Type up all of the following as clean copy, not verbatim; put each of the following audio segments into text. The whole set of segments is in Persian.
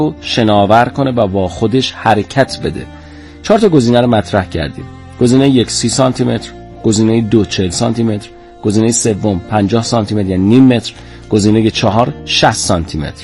شناور کنه و با خودش حرکت بده. 4 تا گزینه رو مطرح کردیم. گزینه 1 30 سانتی متر، گزینه 2 40 سانتی متر، گزینه 3 50 سانتی متر یعنی نیم متر، گزینه 4 60 سانتی متر.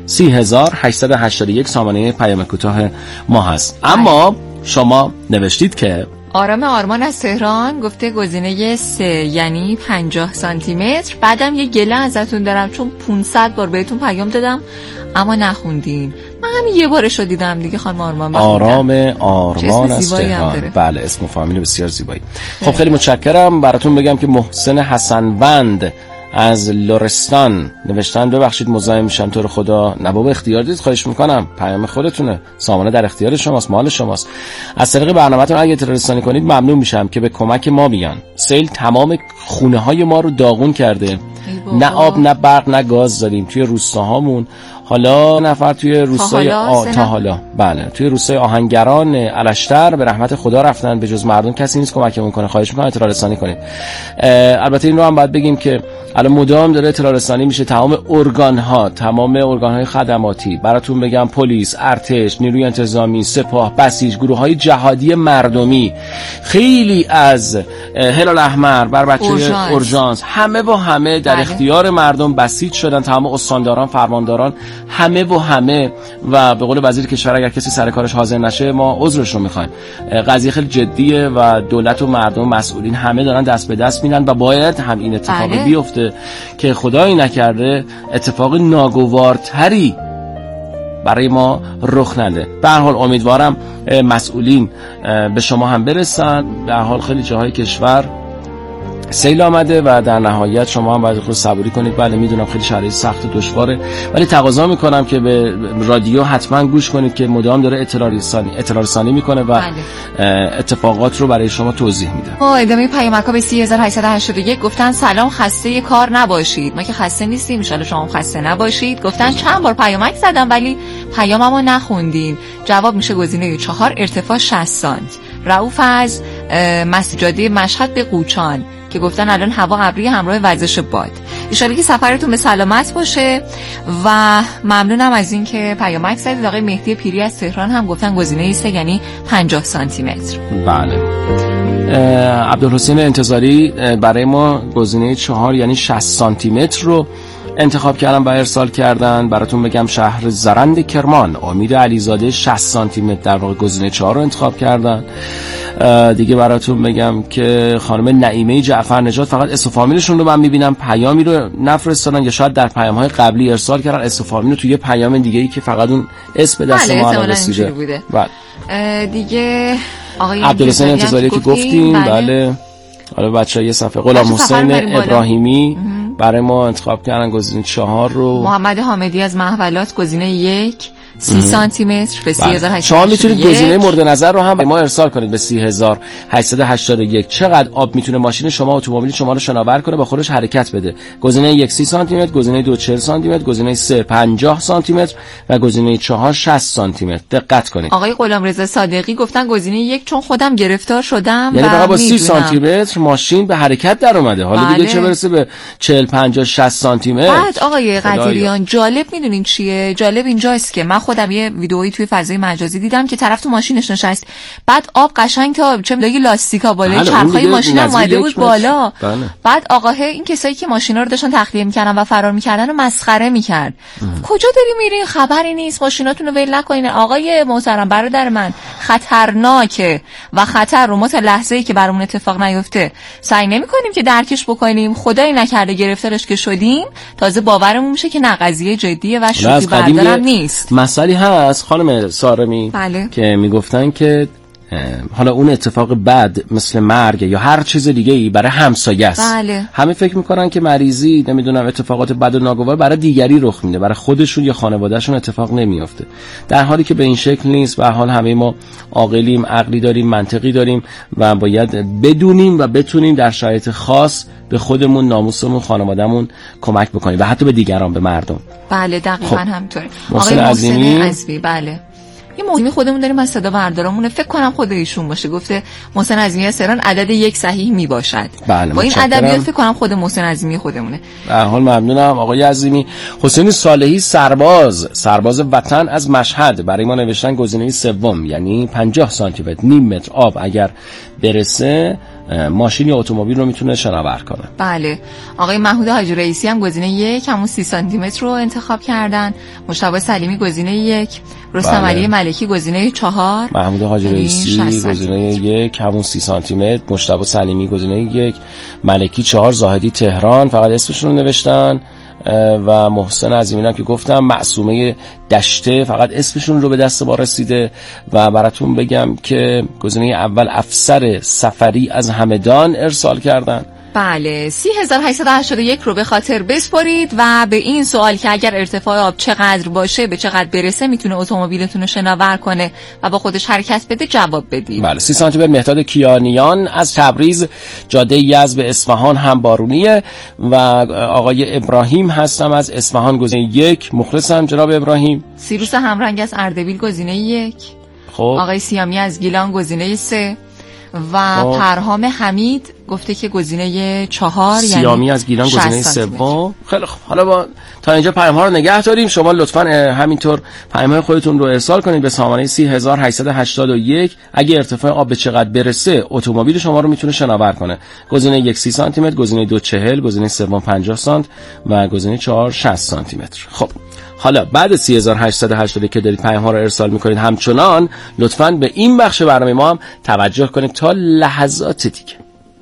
30881 سامانه پیام کوتاه ما هست. اما شما نوشتید که آرام آرمان از تهران گفته گزینه 3 یعنی 50 سانتی متر. بعدم یه گله ازتون دارم چون 500 بار بهتون پیام دادم اما نخوندین. من همین یه بارشو دیدم دیگه. خانم آرمان آرام آرمان از تهران. بله اسم و فامیل بسیار زیبایی. خب خیلی متشکرم. براتون بگم که محسن حسنوند از لرستان نوشتن ببخشید مزاحم میشم تو رو خدا. نه بابا اختیار دید، خواهش میکنم، پیام خودتونه، سامانه در اختیار شماست، مال شماست. از طریق برنامه‌تون اگه اطلاع رسانی کنید ممنون میشم که به کمک ما بیان. سیل تمام خونه های ما رو داغون کرده، نه آب نه برق نه گاز داریم توی روستاهامون. حالا نفر توی روستای حالا بله توی روستای آهنگران الشتر به رحمت خدا رفتن، به جز مردم کسی نیست کمکمون کنه. خواهش میکنم اطلاع رسانی کنید. البته این رو هم باید بگیم که الان مدام داره اطلاع رسانی میشه. تمام ارگان‌های خدماتی براتون بگم، پلیس، ارتش، نیروی انتظامی، سپاه، بسیج، گروه‌های جهادی مردمی، خیلی از هلال احمر، بر بچه اورژانس، همه با همه در اختیار مردم بسیج شدن. تمام استانداران، فرمانداران، همه و به قول وزیر کشور اگر کسی سر کارش حاضر نشه ما عذرش رو میخوایم. قضیه خیلی جدیه و دولت و مردم مسئولین همه دارن دست به دست میدن و باید هم این اتفاق بیفته که خدایی نکرده اتفاق ناگوارتری برای ما رخ نده. به هر حال امیدوارم مسئولین به شما هم برسن. به هر حال خیلی جاهای کشور سیل آمده و در نهایت شما هم باید خود صبوری کنید. بله میدونم خیلی شرایط سخت و دشواره، ولی تقاضا میکنم که به رادیو حتما گوش کنید که مدام داره اطلاع رسانی میکنه و اتفاقات رو برای شما توضیح میده. ادامه پیامک‌ها به 3881 گفتن سلام، خسته کار نباشید. ما که خسته نیستیم، ان شاءالله شما خسته نباشید. گفتن چند بار پیامک زدم ولی پیاممو نخوندین. جواب میشه گزینه 4 ارتفاع 60 سانت. رؤوف از مسجد مشهد به قوچان که گفتن الان هوا ابری همراه وزش باد. ان شاءالله که سفرتون به سلامت باشه و ممنونم از این که پیامک زدید. آقای مهدی پیری از تهران هم گفتن گزینه 3 یعنی 50 سانتی متر. بله. عبدالحسین انتظاری برای ما گزینه 4 یعنی 60 سانتی متر رو انتخاب کردن و ارسال کردن. براتون بگم شهر زرند کرمان امید علیزاده 60 سانتی متر در واقع گزینه 4 رو انتخاب کردن. دیگه براتون بگم که خانم نعیمه جعفر نژاد، فقط اسم و فامیلشون رو من میبینم پیامی رو نفرستادن یا شاید در پیام‌های قبلی ارسال کردن اسم و فامیل رو توی یه پیام دیگه‌ای که فقط اون اسم به دست ما رسیده. بله. دیگه آقای عبدالحسین انتظاری که گفتیم. بله. حالا بچه‌ها یه صفحه غلام حسین ابراهیمی برای ما انتخاب کردن گزینه 4 رو. محمد حامدی از محولات گزینه 1 30 سانتی متر به 3881. شما میتونید گزینه مورد نظر رو هم به ما ارسال کنید به 3881. چقدر آب میتونه ماشین شما، اتومبیل شما رو شناور کنه با خودش حرکت بده؟ گزینه 1 30 سانتی متر، گزینه 2 40 سانتی متر، گزینه 3 50 سانتی متر و گزینه 4 60 سانتی متر. دقت کنید. آقای غلامرضا صادقی گفتن گزینه 1 چون خودم گرفتار شدم یعنی فقط با 30 سانتی متر ماشین به حرکت در اومده. حالا دیگه چه برسه به 40 50 60 سانتی متر. بعد آقای قدیریان جالب میدونین چیه؟ جالب اینجاست که من خودم یه ویدئویی توی فضای مجازی دیدم که طرف تو ماشینش نشست، بعد آب قشنگ تا چه میدونی لاستیکا بالای چرخهای ماشین اومده بود بالا. بعد آقاه این کسایی که ماشینا رو داشتن تخلیه میکردن و فرار میکردن رو مسخره میکرد. کجا داری میرین؟ خبری نیست، ماشیناتون رو ول نکنین. آقای محترم برادر من، خطرناکه و خطر رو ما تا لحظه‌ای که برامون اتفاق نیفته سعی نمی‌کنیم که درکش بکنیم. خدایی نکرده گرفتارش که شدیم تازه باورمون میشه که نه قضیه جدیه و شوخی بردارم نیست. مسئله هست خانم سارمی. بله. که میگفتن که حالا اون اتفاق بد مثل مرگ یا هر چیز دیگه ای برای همسایه است. بله. همه فکر میکنن که مریضی نمیدونم اتفاقات بد و ناگوار برای دیگری رخ میده، برای خودشون یا خانوادهشون اتفاق نمیافته، در حالی که به این شکل نیست. به هر حال همه ما عاقلیم، عقلی داریم، منطقی داریم و باید بدونیم و بتونیم در شرایط خاص به خودمون، ناموسمون، خانوادهمون کمک بکنیم و حتی به دیگران، به مردم. بله دقیقاً همینطوره. آقای محسن عظیمی. بله یه موضوعی خودمون داریم از صدا بردارامونه، فکر کنم خود ایشون باشه، گفته محسن عظیمی از تهران عدد 1 صحیح می باشد. بله، با این ادبیات فکر کنم خود محسن عظیمی خودمونه. به هر حال ممنونم آقای عظیمی. حسین صالحی سرباز وطن از مشهد برای ما نوشتن گزینه سوم، یعنی 50 سانتی متر نیم متر آب اگر برسه ماشین یا اتومبیل رو میتونه شناور کنه. بله. آقای محمود حاجی رئیسی هم گزینه 1 همون 30 سانتی متر رو انتخاب کردن. مجتبی سلیمی گزینه 1، رستم علی ملکی گزینه 4، محمود حاجی رئیسی گزینه 1 همون 30 سانتی متر، مجتبی سلیمی گزینه 1، ملکی 4، زاهدی تهران فقط اسمشون رو نوشتن و محسن عظیمی هم که گفتم، معصومه دشته فقط اسمشون رو به دست ما رسیده. و براتون بگم که گزینه اول افسر سفری از همدان ارسال کردن. بله، 30881 رو به خاطر بسپارید و به این سوال که اگر ارتفاع آب چقدر باشه به چقدر برسه میتونه اتومبیلتون رو شناور کنه و با خودش حرکت بده جواب بدید. بله، 30 سانتی متر مهداد کیانیان از تبریز، جاده یزد به اصفهان هم بارونیه و آقای ابراهیم هستم از اصفهان گزینه 1. مخلصم جناب ابراهیم. سیروس همرنگ از اردبیل گزینه 1. خب آقای سیامی از گیلان گزینه 3 و پرهام حمید گفته که گزینه 4، سیامی از گیلان گزینه 3. خیلی خوب، حالا تا اینجا پیام ها رو نگه داریم. شما لطفاً همینطور پیام های خودتون رو ارسال کنید به سامانه 30881. اگه ارتفاع آب به چقدر برسه اتومبیل شما رو میتونه شناور کنه. گزینه 1 30 سانتی متر، گزینه 2 40، گزینه 3 50 سانت و گزینه 4 60 سانتی متر. خب حالا بعد 3880 که دارید پیام ها رو ارسال میکنید، همچنان لطفاً به این بخش برنامه ما هم توجه کنید تا لحظات دیگه.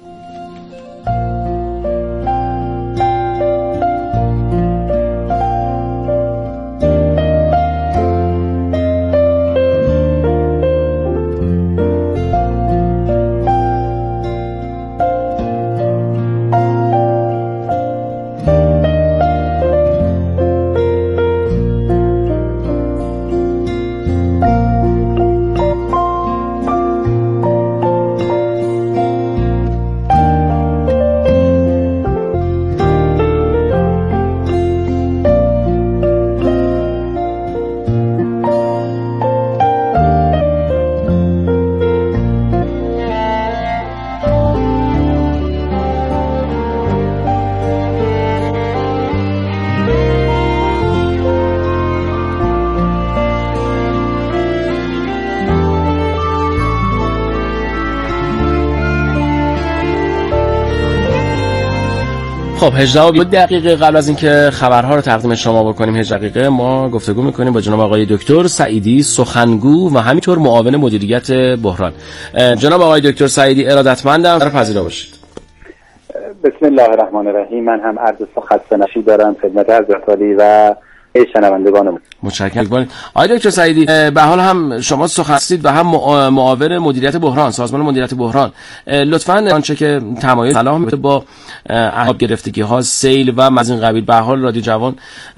خب 18 دقیقه قبل از اینکه خبرها رو تقدیم شما بکنیم، 18 دقیقه ما گفتگو میکنیم با جناب آقای دکتر سعیدی، سخنگو و همینطور معاون مدیریت بحران. جناب آقای دکتر سعیدی ارادتمندم، پذیرا باشید. بسم الله الرحمن الرحیم. من هم عرض خسته نشی دارم خدمت حضرت عالی و شنوندگانم. متشکرم. آقای دکتر سعیدی، به حال هم شما سخن هستید و هم معاون مدیریت بحران، سازمان مدیریت بحران. لطفاً آنچه که تمایز سلام با آب گرفتگی ها، سیل و از این قبیل، به حال رادیو جوان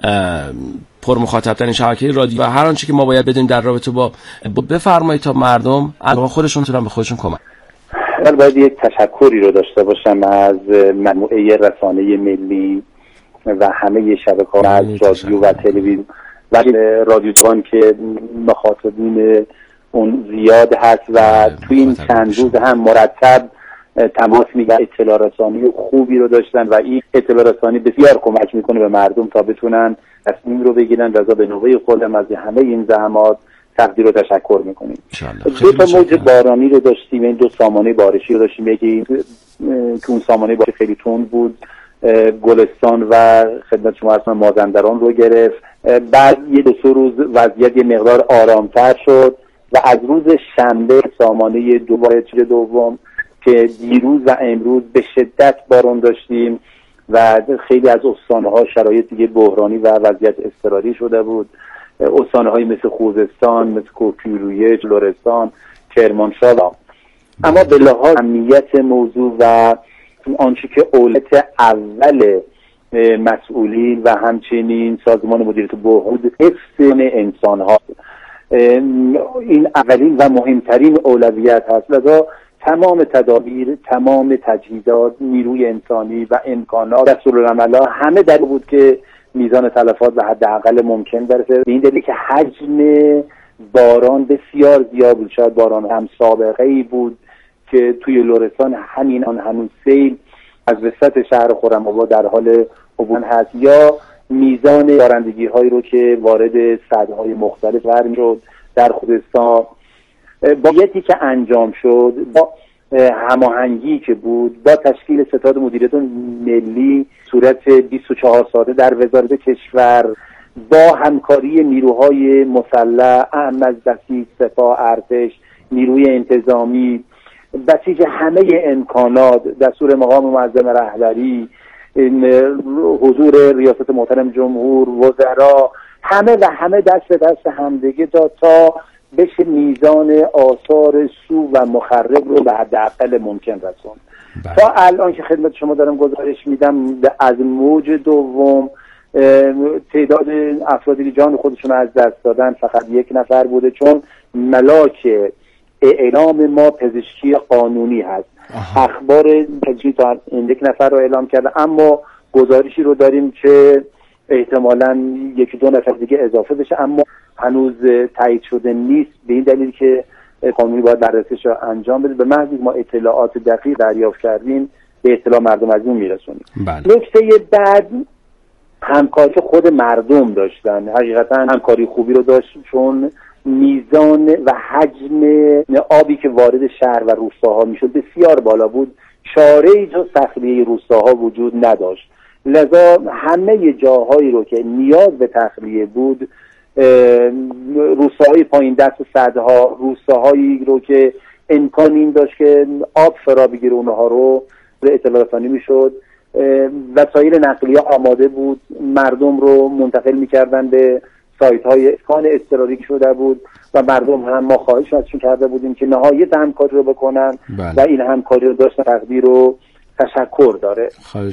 پر مخاطب ترین شبکه رادیو و هر آنچه که ما باید بدونیم در رابطه با بفرمایید تا مردم الان خودشون تونن به خودشون کمک. من باید یک تشکری رو داشته باشم از مجموعه رسانه ملی و همه شبکه‌ها از رادیو و تلویزیون و رادیو جوان که مخاطبین اون زیاد هست و تو این چند روز هم مرتب تماس میگیرن، اطلاع رسانی خوبی رو داشتن و این اطلاع رسانی بسیار کمک میکنه به مردم تا بتونن تصمیم رو بگیرن. رضا به نوبه خودم از همه این زحمات تقدیر و تشکر میکنیم. دو تا موج بارانی رو داشتیم، این دو سامانه بارشی رو داشتیم. یکی که اون سامانه بارشی خیلی تند بود، گلستان و خدمت شما اصلا مازندران رو گرفت. بعد یه دو سه روز وضعیت یه مقدار آرامتر شد و از روز شنبه سامانه دوم که دیروز و امروز به شدت باران داشتیم و خیلی از استان‌ها شرایط دیگه بحرانی و وضعیت اضطراری شده بود. استان‌های مثل خوزستان، مثل کوهگیلویه، لرستان، کرمانشاه. اما به لحاظ اهمیت موضوع و آنچه که اولویت اول مسئولین و همچنین سازمان مدیریت بحران حفظ انسان‌ها، این اولین و مهمترین اولویت هست. لذا تمام تدابیر، تمام تجهیزات، نیروی انسانی و امکانات دستورالعمل‌ها همه در بود که میزان تلفات به حداقل ممکن برسه. به این دلیل که حجم باران بسیار زیاد بود، شاید باران هم سابقه ای بود که توی لرستان هنوز سیل از وسط شهر خرم‌آباد در حال عبور هست، یا میزان بارندگی هایی رو که وارد سدهای مختلف شد در خوزستان. بایدی که انجام شد با هماهنگی که بود با تشکیل ستاد مدیریت ملی صورت 24 ساله در وزارت کشور، با همکاری نیروهای مسلح، اعم از بسیج، سپاه، ارتش، نیروی انتظامی، بسیج همه امکانات، دستور مقام معظم رهبری، حضور ریاست محترم جمهور، وزرا، همه دست به دست همدیگه داد تا بشه میزان آثار سو و مخرب رو به حداقل ممکن رسوند. تا الان که خدمت شما دارم گزارش میدم، از موج دوم تعداد افرادی که جان خودشون از دست دادن فقط 1 نفر بوده، چون ملاک اعلام ما پزشکی قانونی هست. اخبار پزشکی تا این 1 نفر رو اعلام کرده، اما گزارشی رو داریم که احتمالاً 1-2 نفر دیگه اضافه بشه، اما هنوز تایید شده نیست، به این دلیل که قانونی باید بررسیش رو انجام بده. به محض ما اطلاعات دقیق دریافت کردیم به اطلاع مردم از اون میرسونیم. نکته بعد همکاری خود مردم داشتن، حقیقتا همکاری خوبی رو داشت، چون میزان و حجم آبی که وارد شهر و روستاها میشد بسیار بالا بود، چاره‌ای جز تخلیه روستاها وجود نداشت. لذا همه جاهایی رو که نیاز به تخلیه بود، روستاهای پایین دست سدها، روستاهایی رو که امکان این داشت که آب فرا بگیره اونها رو به اطلاع رسانی میشد، وسایل نقلیه آماده بود، مردم رو منتقل میکردن به سایت های اسکان اضطراری شده بود و مردم هم ما خواهش ازشون کرده بودیم که نهایت همکاری رو بکنن و این همکاری رو داشتن. تقدیر رو تشکر داره.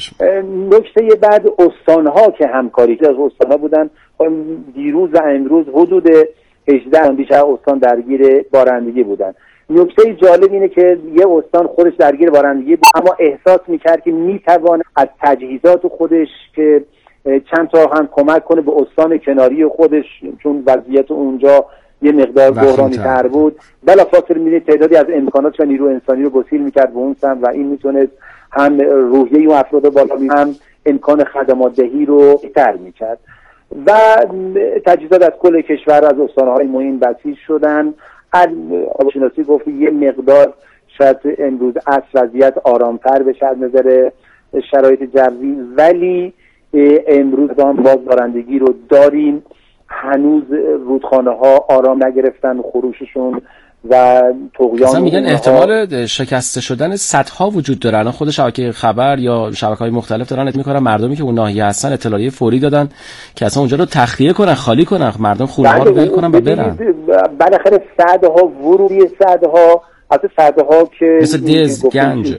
نکته بعد استانها که همکاری از استانها بودن، دیروز و امروز حدود 18 بیشتر استان درگیر بارندگی بودن. نکته جالب اینه که یه استان خودش درگیر بارندگی بود، اما احساس میکرد که میتواند از تجهیزات خودش که چند تا هم کمک کنه به استان کناری خودش، چون وضعیت اونجا یه مقدار بحرانی تر بود، بلافاصله میره تعدادی از امکانات و نیرو انسانی رو گسیل میکرد به اون سمت و این میتونست هم روحیه اون افراد بالا هم امکان خدمات دهی رو بهتر میکرد. و تجهیزات از کل کشور از استانهای مهم بسیج شدن. آبشناسی گفت یه مقدار شاید امروز از وضعیت آرامتر بشه از نظر شرایط جوی، ولی امروز هم باز بارندگی رو داریم. هنوز رودخانه ها آرام نگرفتن خروششون و طغیان. میگن احتمال شکسته شدن سدها وجود داره. الان خود شبکه خبر یا شبکه‌های مختلف دارن اطلاع می‌کنن مردمی که اون ناحیه هستن اطلاعیه فوری دادن که اصلا اونجا رو تخلیه کنن، خالی کنن، مردم خونه‌ها رو ول کنن و برن. بالاخره سدها، ورودی سدها، البته سدها که مثل دیز گنج،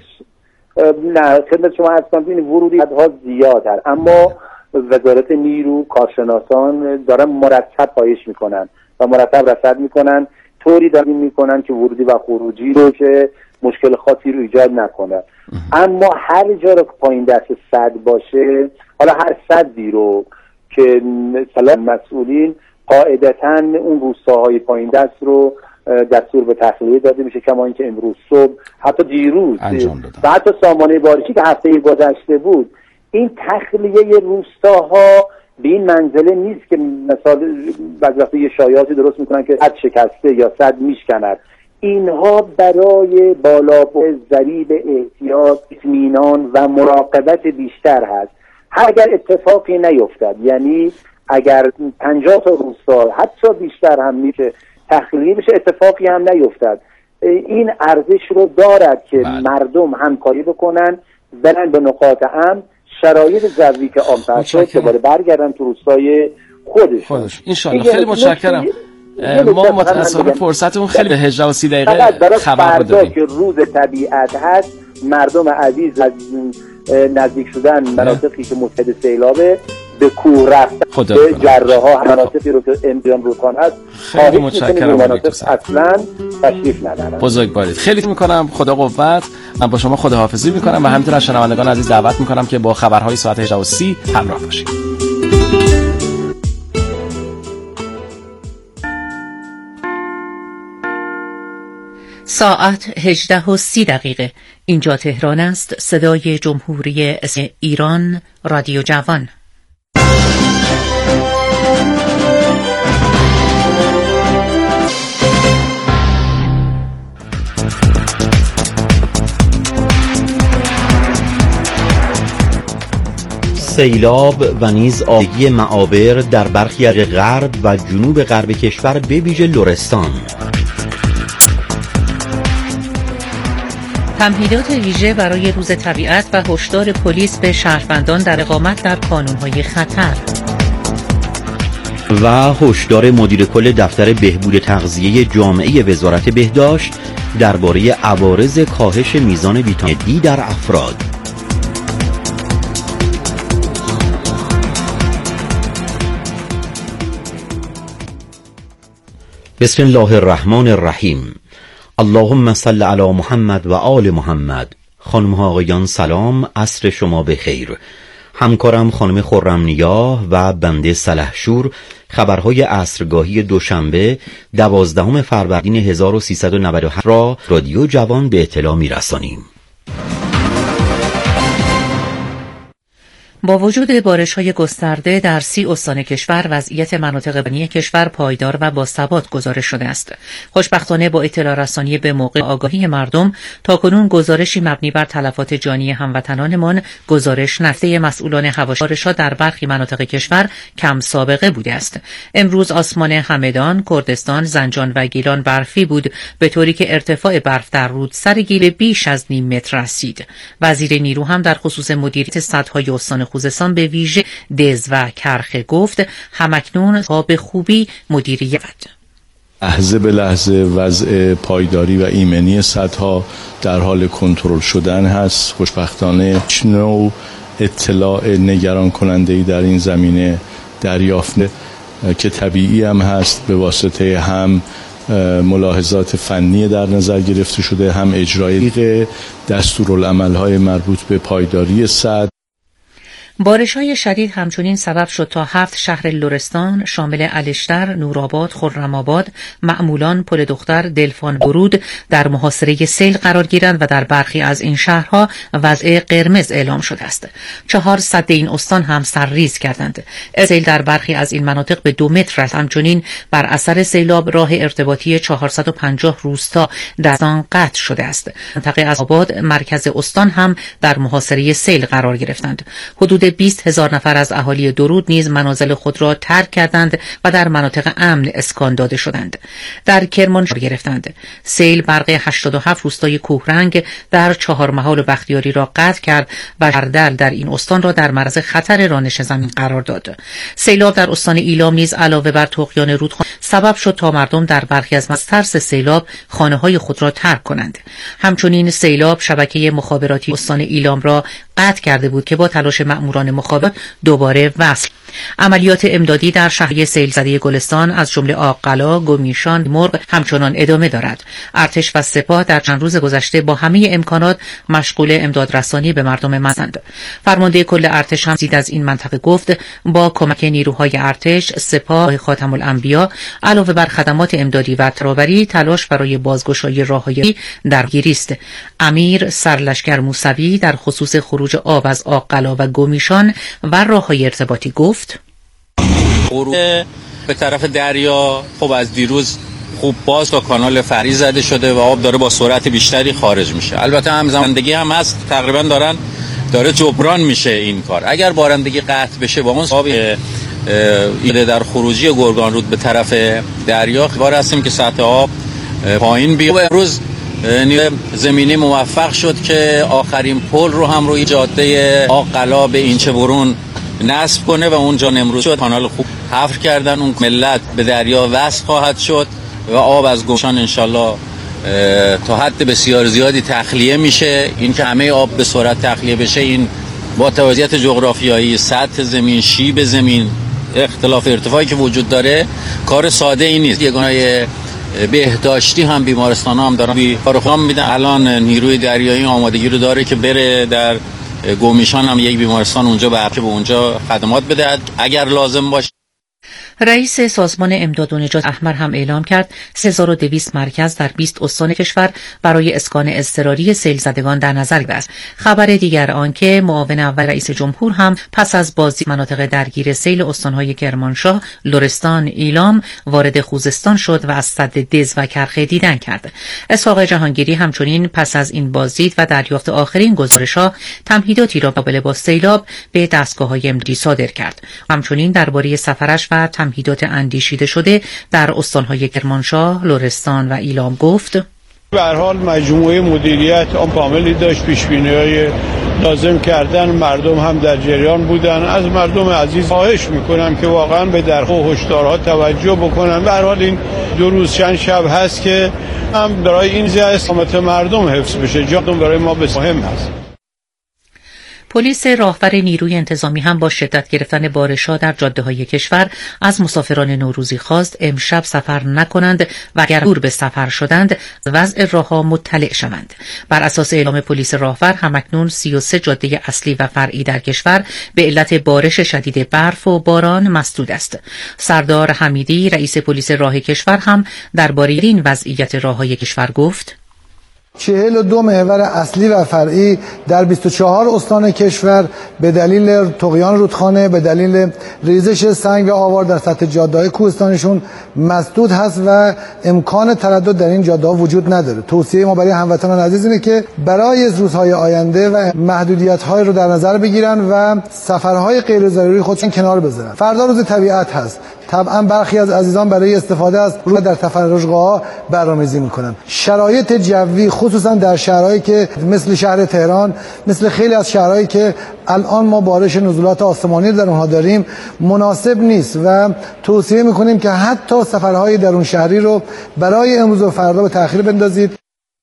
نه خدمت شما هستم، این ورودی سدها زیاده، اما وزارت نیرو، کارشناسان دارن مرتب پایش میکنن و مرتب رصد میکنن، طوری دارن میکنن که ورودی و خروجی رو که مشکل خاصی رو ایجاد نکنه. اما هر جا رو پایین دست سد باشه، حالا هر سدی رو که مثلا مسئولین قاعدتاً اون روستاهای پایین دست رو دستور به تخلیه داده میشه، کما اینکه امروز صبح حتی دیروز و حتی سامانه بارشی که هفته گذشته بود، این تخلیه روستاها به این منزله نیست که مثلا بعضی وقتا یه شایعاتی درست میکنن که سد شکسته یا سد میشکند. اینها برای بالا برد ضریب احتیاط، اطمینان و مراقبت بیشتر هست. اگر اتفاقی نیفتد، یعنی اگر 50 تا روستا حتی بیشتر هم میشه تخلیه بشه، اتفاقی هم نیفتد، این ارزش رو دارد که مردم همکاری بکنن، برن به نقاط امن، شرایط جوی که آمد شد دوباره برگردن تو روستای خودش. انشالله. خیلی متشکرم. ما متأسفانه فرصتمون خیلی به 18 و 30 دقیقه خبر رو داریم که روز طبیعت هست. مردم عزیز از نزدیک شدن مناطقی که مشهد سیلابه به کوه رفتن، به جره ها، مناطقی رو که امتیان رودخانه هست، خیلی متشکرم. مناطق اصلا تشریف ندارن. بزرگوارید. خیلی میکنم. خدا قوت. من با شما خداحافظی میکنم و همینطور از شنوندگان عزیز دعوت میکنم که با خبرهای ساعت 18 و 30 همراه باشید. ساعت 18:30. اینجا تهران است. صدای جمهوری ایران، رادیو جوان. سیلاب و نیز آبی معابر در برخی از غرب و جنوب غرب کشور به ویژه لرستان. تمهیدات ویژه برای روز طبیعت و هشدار پلیس به شهروندان در اقامت در کانون‌های خطر. و هشدار مدیر کل دفتر بهبود تغذیه جامعه وزارت بهداشت درباره عوارض کاهش میزان ویتامین دی در افراد. بسم الله الرحمن الرحیم. اللهم صل علی محمد و آل محمد. خانم ها آقایان سلام، عصر شما بخیر. همکارم خانم خرمنیا و بنده سلحشور خبرهای عصرگاهی دوشنبه 12 فروردین 1397 را رادیو جوان به اطلاع می‌رسانیم. با وجود بارش‌های گسترده در 30 استان کشور، وضعیت مناطق بنی کشور پایدار و با ثبات گزارش شده است. خوشبختانه با اطلاع رسانی به موقع آگاهی مردم، تاکنون گزارشی مبنی بر تلفات جانی هموطنانمان گزارش نفته مسئولان هواشارشا در برخی مناطق کشور کم سابقه بوده است. امروز آسمان همدان، کردستان، زنجان و گیلان برفی بود، به طوری که ارتفاع برف در رودسر گیل بیش از نیم متر رسید. وزیر نیرو هم در خصوص مدیریت سدهای استان خوزستان به ویژه دز و کرخه گفت همکنون تا به خوبی مدیریت. لحظه به لحظه وضع پایداری و ایمنی سدها در حال کنترل شدن هست. خوشبختانه نوع اطلاع نگران کننده‌ای در این زمینه دریافت که طبیعی هم هست، به واسطه هم ملاحظات فنی در نظر گرفته شده، هم اجرای دستورالعمل‌های مربوط به پایداری سد. بارش‌های شدید همچنین سبب شد تا 7 شهر لرستان شامل الشتر، نورآباد، خرم‌آباد، معمولان، پل دختر، دلفان، برود در محاصره سیل قرار گیرند و در برخی از این شهرها وضع قرمز اعلام شده است. 4 سد این استان هم سرریز کردند. سیل در برخی از این مناطق به 2 متر است. همچنین بر اثر سیلاب راه ارتباطی 450 روستا در آن قطع شده است. منطقه از آباد، مرکز استان هم در محاصره سیل قرار گرفتند. حدود 20,000 نفر از اهالی درود نیز منازل خود را ترک کردند و در مناطق امن اسکان داده شدند. در کرمانشاه گرفتند. سیل برق 87 روستای کوهرنگ در چهارمحال و بختیاری را قطع کرد و جردل در این استان را در معرض خطر رانش زمین قرار داد. سیلاب در استان ایلام نیز علاوه بر طغیان رودخانه سبب شد تا مردم در برخی از ترس سیلاب خانه‌های خود را ترک کنند. همچنین سیلاب شبکه مخابراتی استان ایلام را قطع کرده بود که با تلاش مأموران مخابرات دوباره وصل. عملیات امدادی در شهر سیل زده گلستان از جمله آق‌قلا، گمیشان، مرغ همچنان ادامه دارد. ارتش و سپاه در چند روز گذشته با همه امکانات مشغول امداد رسانی به مردم مزند. فرمانده کل ارتش هم زید از این منطقه گفت با کمک نیروهای ارتش، سپاه، خاتم الانبیا علاوه بر خدمات امدادی و ترابری تلاش برای بازگشایی راههای درگیری است. امیر سرلشکر موسوی در خصوص خروج آب از آق‌قلا و گمیشان و راههای ارتباطی گفت خروج به طرف دریا خب از دیروز خوب باز تا کانال فری زده شده و آب داره با سرعت بیشتری خارج میشه. البته همزماندگی هم هست، تقریبا داره جبران میشه این کار. اگر بارندگی قطع بشه با اون آب در خروجی گرگان رود به طرف دریا خبر هستیم که سطح آب پایین بیاد. امروز نیروی زمینی موفق شد که آخرین پل رو هم روی جاده آق‌قلا به اینچه برون نصب کنه و اونجا امروز شد کانال خوب حفر کردن. اون ملت به دریا وصل خواهد شد و آب از گمشان انشالله تا حد بسیار زیادی تخلیه میشه. این که همه آب به سرعت تخلیه بشه، این با توضیحات جغرافیایی، سطح زمین، شیب زمین، اختلاف ارتفاعی که وجود داره، کار ساده ای نیست. یگانه بهداشتی هم بیمارستان هم دارن کارخوام میدن. الان نیروی دریایی آمادگی رو داره که بره در گومیشان هم یک بیمارستان اونجا به اونجا خدمات بده اگر لازم باشه. رئیس سازمان امداد و نجات احمر هم اعلام کرد 3200 مرکز در 20 استان کشور برای اسکان اضطراری سیل زدگان در نظر گرفته است. خبر دیگر آنکه معاون اول رئیس جمهور هم پس از بازدید مناطق درگیر سیل استان‌های کرمانشاه، لرستان، ایلام وارد خوزستان شد و از سد دز و کرخه دیدن کرد. اسحاق جهانگیری همچنین پس از این بازدید و دریافت آخرین گزارش‌ها تمهیداتی را قابل با سیلاب به دستگاه‌های امدادی صادر کرد. همچنین درباره سفرش و تمهیدات اندیشیده شده در استان‌های کرمانشاه، لرستان و ایلام گفت: به هر حال مجموعه مدیریت آن کاملی داشت، پیش‌بینی‌های لازم کردن، مردم هم در جریان بودن. از مردم عزیز خواهش میکنم که واقعا به درخواست و هشدارها توجه بکنن. به هر حال این 2 روز چند شب هست که هم برای این سلامت مردم حفظ بشه، جاتون برای ما مهم هست. پلیس راهور نیروی انتظامی هم با شدت گرفتن بارش‌ها در جاده‌های کشور از مسافران نوروزی خواست امشب سفر نکنند و اگر دور به سفر شدند وضع راه‌ها مطلع شوند. بر اساس اعلام پلیس راهور همکنون 33 جاده اصلی و فرعی در کشور به علت بارش شدید برف و باران مسدود است. سردار حمیدی رئیس پلیس راه کشور هم درباره این وضعیت راه‌های کشور گفت: 42 محور اصلی و فرعی در 24 استان کشور به دلیل طغیان رودخانه، به دلیل ریزش سنگ و آوار در سطح جاده‌های کوهستانشون مسدود هست و امکان تردد در این جاده‌ها وجود نداره. توصیه ما برای هموطنان عزیز اینه که برای روزهای آینده و محدودیت‌های رو در نظر بگیرن و سفرهای غیر ضروری خودشون کنار بذارن. فردا روز طبیعت هست. طبعا برخی از عزیزان برای استفاده از روز در تفرجگاه‌ها برنامه‌ریزی می‌کنن. شرایط جوی خصوصا در شهرهایی که مثل شهر تهران، مثل خیلی از شهرهایی که الان ما بارش نزولات آسمانی در اونها داریم مناسب نیست و توصیه می‌کنیم که حتی سفرهای درون شهری رو برای امروز و فردا به تأخیر بندازید.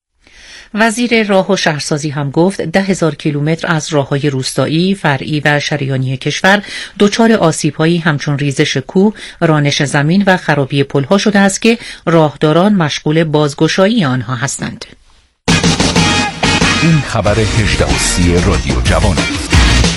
وزیر راه و شهرسازی هم گفت 10,000 کیلومتر از راه‌های روستایی، فرعی و شریانی کشور دچار آسیب‌هایی همچون ریزش کوه، رانش زمین و خرابی پل‌ها شده است که راهداران مشغول بازگشایی آنها هستند. این خبر 18:30 رادیو جوان است.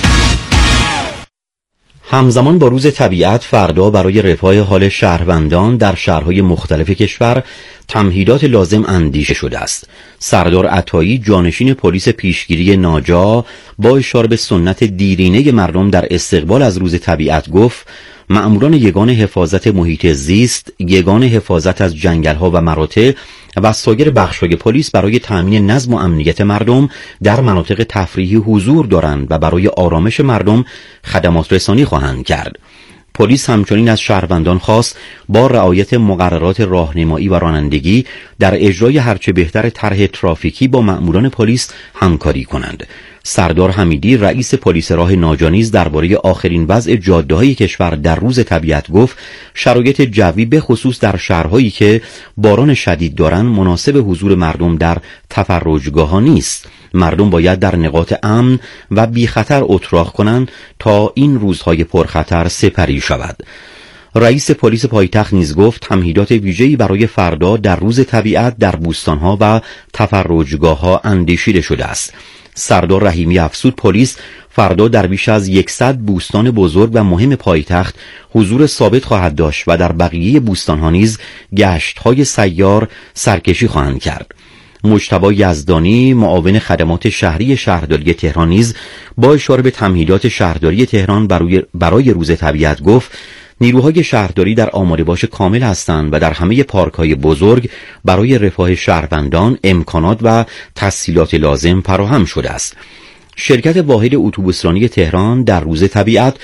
همزمان با روز طبیعت فردا برای رفاه حال شهروندان در شهرهای مختلف کشور تمهیدات لازم اندیشه شده است. سردار عطایی جانشین پلیس پیشگیری ناجا با اشاره به سنت دیرینه مردم در استقبال از روز طبیعت گفت مأموران یگان حفاظت محیط زیست، یگان حفاظت از جنگل‌ها و مراتع و سایر بخش‌های پلیس برای تأمین نظم و امنیت مردم در مناطق تفریحی حضور دارند و برای آرامش مردم خدمات رسانی خواهند کرد. پلیس همچنین از شهروندان خواست با رعایت مقررات راهنمایی و رانندگی در اجرای هرچه بهتر طرح ترافیکی با مأموران پلیس همکاری کنند. سردار حمیدی رئیس پلیس راه ناجا نیز درباره آخرین وضع جاده‌های کشور در روز طبیعت گفت شرایط جوی به خصوص در شهرهایی که باران شدید دارند مناسب حضور مردم در تفرجگاه‌ها نیست. مردم باید در نقاط امن و بی خطر اتراق کنند تا این روزهای پرخطر سپری شود. رئیس پلیس پایتخت نیز گفت تمهیدات ویژه‌ای برای فردا در روز طبیعت در بوستان‌ها و تفرجگاه‌ها اندیشیده شده است. سردار رحیمی افزود پلیس فردا در بیش از 100 بوستان بزرگ و مهم پایتخت حضور ثابت خواهد داشت و در بقیه بوستان‌ها نیز گشت‌های سیار سرکشی خواهند کرد. مجتبی یزدانی معاون خدمات شهری شهرداری تهران نیز با اشاره به تمهیدات شهرداری تهران برای روز طبیعت گفت نیروهای شهرداری در آماده باش کامل هستند و در همه پارک‌های بزرگ برای رفاه شهروندان امکانات و تسهیلات لازم فراهم شده است. شرکت واحد اتوبوسرانی تهران در روز طبیعت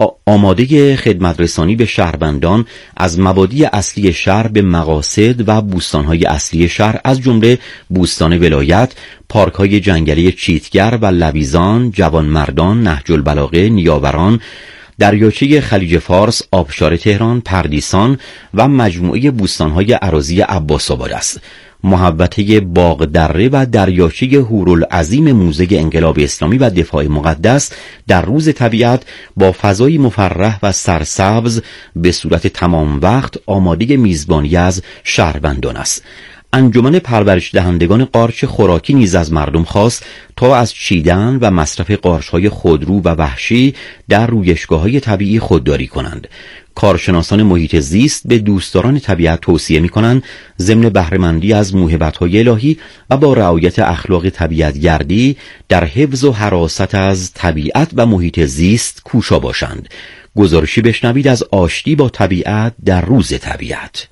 آماده خدمت رسانی به شهروندان از مبادی اصلی شهر به مقاصد و بوستان‌های اصلی شهر از جمله بوستان ولایت، پارک‌های جنگلی چیتگر و لویزان، جوانمردان، نهج البلاغه، نیاوران، دریاچه خلیج فارس، آبشار تهران، پردیسان و مجموعه بوستان‌های اراضی عباس‌آباد است. محوطه باغ دره و دریاچه هورالعظیم موزه انقلاب اسلامی و دفاع مقدس در روز طبیعت با فضای مفرح و سرسبز به صورت تمام وقت آماده میزبانی از شهروندان است. انجمن پرورش دهندگان قارچ خوراکی نیز از مردم خواست تا از چیدن و مصرف قارچ‌های خودرو و وحشی در رویشگاه‌های طبیعی خودداری کنند. کارشناسان محیط زیست به دوستداران طبیعت توصیه می‌کنند ضمن بهره‌مندی از موهبت‌های الهی و با رعایت اخلاق طبیعت‌گردی در حفظ و حراست از طبیعت و محیط زیست کوشا باشند. گزارشی بشنوید از آشتی با طبیعت در روز طبیعت.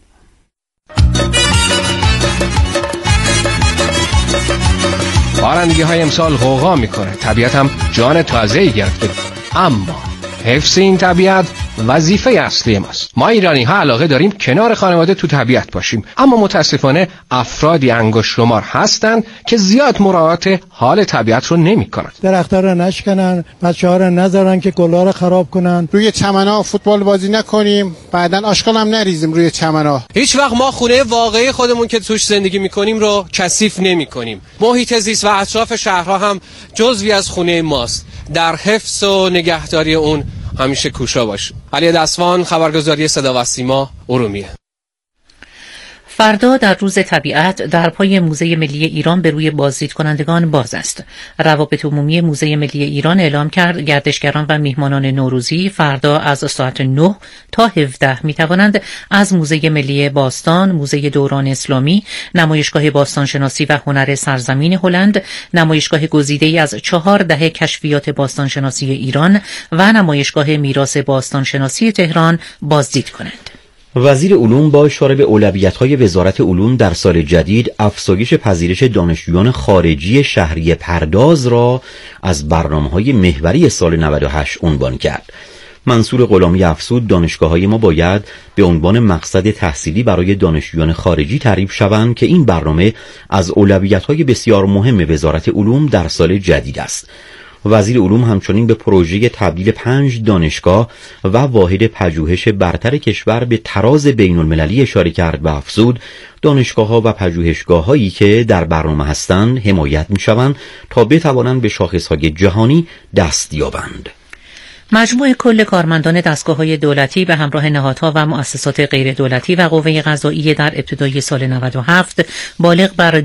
بارندگی های امسال غوغا میکنه، طبیعت هم جان تازه‌ای گرفته، اما حفظ این طبیعت وظیفه اصلی ماست. ما ایرانی ها علاقه داریم کنار خانواده تو طبیعت باشیم، اما متاسفانه افرادی انگشت شمار هستند که زیاد مراعات حال طبیعت رو نمی‌کنند. درخت‌ها رو نشکنن، بچه‌ها رو نذارن که گل‌ها رو خراب کنن. روی چمن‌ها فوتبال بازی نکنیم، بعداً آشغال هم نریزیم روی چمن‌ها. هیچ وقت ما خونه واقعی خودمون که توش زندگی می‌کنیم رو کثیف نمی‌کنیم. محیط زیست و اطراف شهرها هم جزوی از خونه ماست. در حفظ و نگهداری اون همیشه کوشا باش. علی دسوان، خبرگزاری صدا و سیما، ارومیه. فردا در روز طبیعت در پای موزه ملی ایران به روی بازدید کنندگان باز است. روابط عمومی موزه ملی ایران اعلام کرد گردشگران و میهمانان نوروزی فردا از ساعت 9 تا 17 می توانند از موزه ملی باستان، موزه دوران اسلامی، نمایشگاه باستانشناسی و هنر سرزمین هلند، نمایشگاه گزیده‌ای از 4 دهه کشفیات باستانشناسی ایران و نمایشگاه میراث باستانشناسی تهران بازدید کنند. وزیر علوم با اشاره به اولویت‌های وزارت علوم در سال جدید افزایش پذیرش دانشجویان خارجی شهریه پرداز را از برنامه‌های محوری سال 98 عنوان کرد. منصور غلامی افزود دانشگاه‌های ما باید به عنوان مقصد تحصیلی برای دانشجویان خارجی تعریف شوند که این برنامه از اولویت‌های بسیار مهم وزارت علوم در سال جدید است. وزیر علوم همچنین به پروژه تبدیل 5 دانشگاه و واحد پژوهش برتر کشور به تراز بین المللی اشاره کرد و افزود دانشگاه‌ها و پژوهشگاه‌هایی که در برنامه هستند حمایت می‌شوند تا بتوانند به شاخص‌های جهانی دست یابند. مجموع کل کارمندان دستگاه‌های دولتی به همراه نهادها و مؤسسات غیر دولتی و قوه قضاییه در ابتدای سال 97 بالغ بر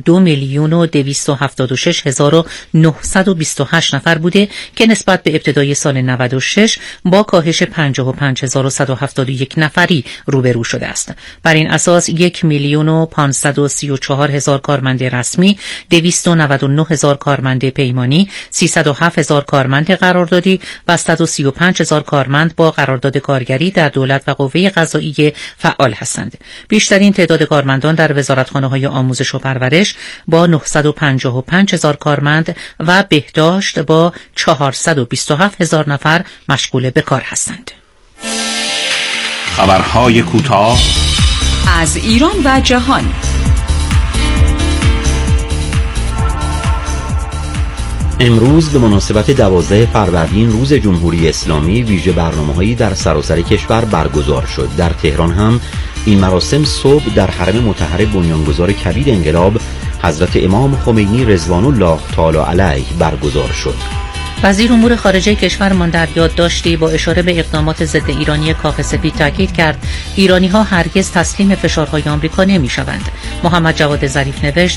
2,276,928 نفر بوده که نسبت به ابتدای سال 96 با کاهش 55,171 نفری روبرو شده است. بر این اساس 1,534,000 کارمند رسمی، 299,000 کارمند پیمانی، 307,000 کارمند قراردادی و 135,000 کارمند با قرارداد کارگری در دولت و قوه قضاییه فعال هستند. بیشترین تعداد کارمندان در وزارتخانه‌های آموزش و پرورش با 955,000 کارمند و بهداشت با 427,000 نفر مشغول به کار هستند. خبرهای کوتاه از ایران و جهان. امروز به مناسبت 12 فروردین روز جمهوری اسلامی ویژه برنامه‌هایی در سراسر کشور برگزار شد. در تهران هم این مراسم صبح در حرم مطهر بنیانگذار کبیر انقلاب حضرت امام خمینی رضوان الله تعالی علیه برگزار شد. وزیر امور خارجه کشورمان در یادداشتی با اشاره به اقدامات ضد ایرانی کاخ سفید تاکید کرد ایرانی‌ها هرگز تسلیم فشارهای آمریکا نمی‌شوند. محمد جواد ظریف نوشت